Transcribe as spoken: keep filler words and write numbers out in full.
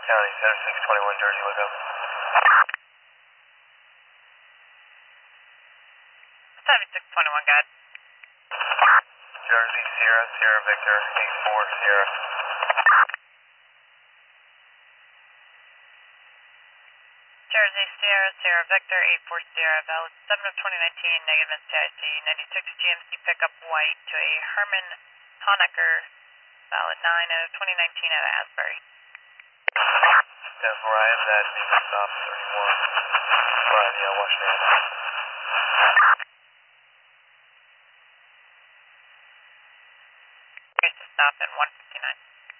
County, Center six twenty-one, Jersey, look up. seventy-six twenty-one, guide. Jersey, Sierra, Sierra, Victor, eight four, Sierra. Jersey, Sierra, Sierra, Victor, eight four, Sierra, valid seven of twenty nineteen, negative S T I C, ninety-six G M C pickup white to a Herman Honecker, valid nine of twenty nineteen out of Asbury. ten four, I have that, need to stop thirty-one. Brian, yeah, watch me. Here's the stop at one fifty-nine.